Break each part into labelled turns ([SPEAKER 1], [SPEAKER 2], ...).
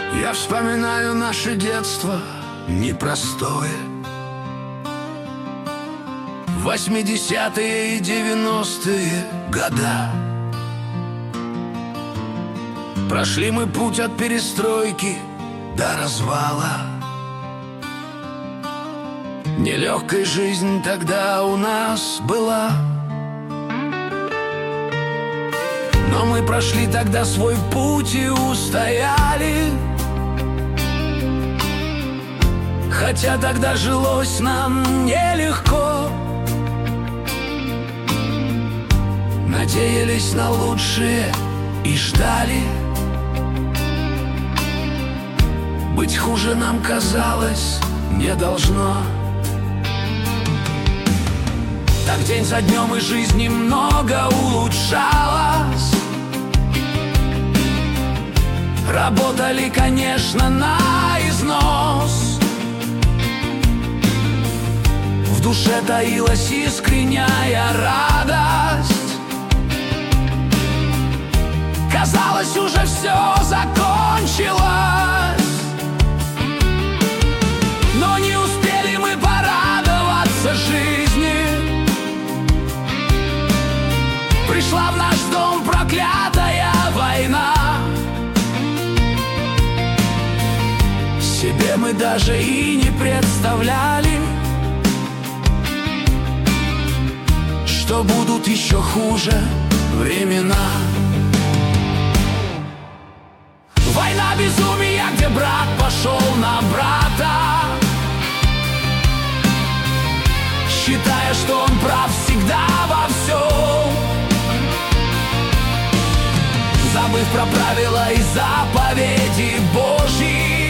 [SPEAKER 1] Я вспоминаю наше детство непростое, 80-е и 90-е года. Прошли мы путь от перестройки до развала. Нелегкая жизнь тогда у нас была, но мы прошли тогда свой путь и устояли. Хотя тогда жилось нам нелегко, надеялись на лучшее и ждали. Быть хуже нам казалось не должно. Так день за днем и жизнь немного улучшалась. Работали, конечно, на износ. В душе таилась искренняя радость. Казалось, уже все закончилось. Но не успели мы порадоваться жизни. Пришла в наш дом проклятая война. Себе мы даже и не представляли, что будут еще хуже времена. Война безумия, где брат пошел на брата, считая, что он прав всегда во всем, забыв про правила и заповеди Божьи,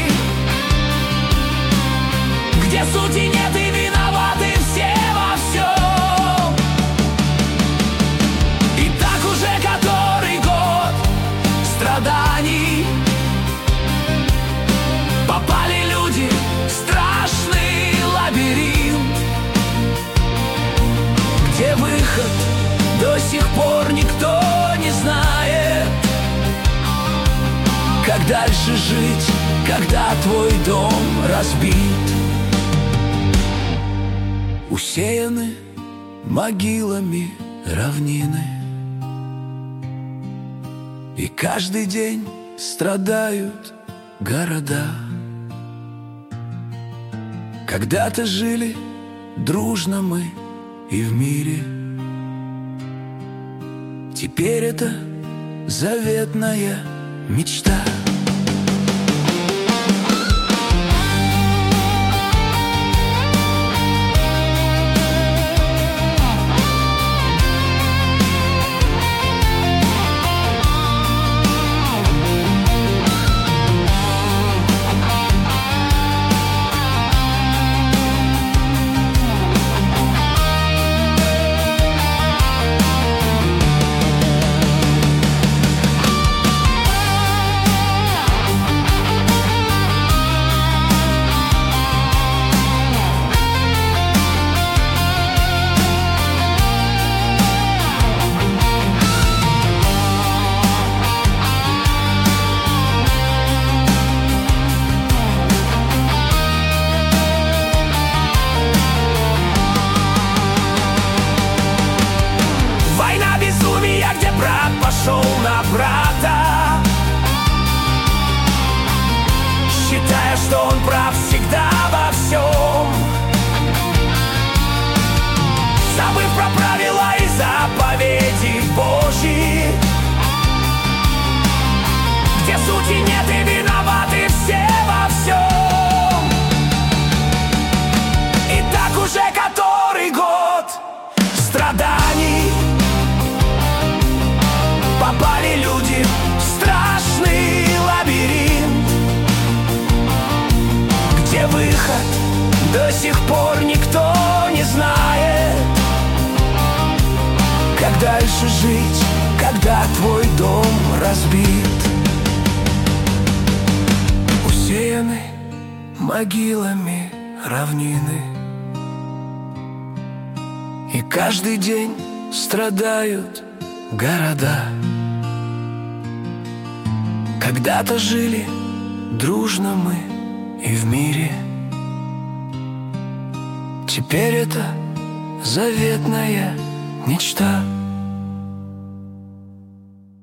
[SPEAKER 1] где судей нет и виноваты все во всем. И так уже который год страданий. Попали люди в страшный лабиринт, где выход до сих пор никто не знает. Как дальше жить, когда твой дом разбит? Усеяны могилами равнины, и каждый день страдают города. Когда-то жили дружно мы и в мире. Теперь это заветная мечта. Пошел на брата, считая, что он прав всегда во всем, забыв про правила и заповеди Божьи, где судей нет и виноваты все во всем. И так уже который год страданий. Попали люди в страшный лабиринт, где выход до сих пор никто не знает. Как дальше жить, когда твой дом разбит? Усеяны могилами равнины, и каждый день страдают города. Когда-то жили дружно мы и в мире. Теперь это заветная мечта.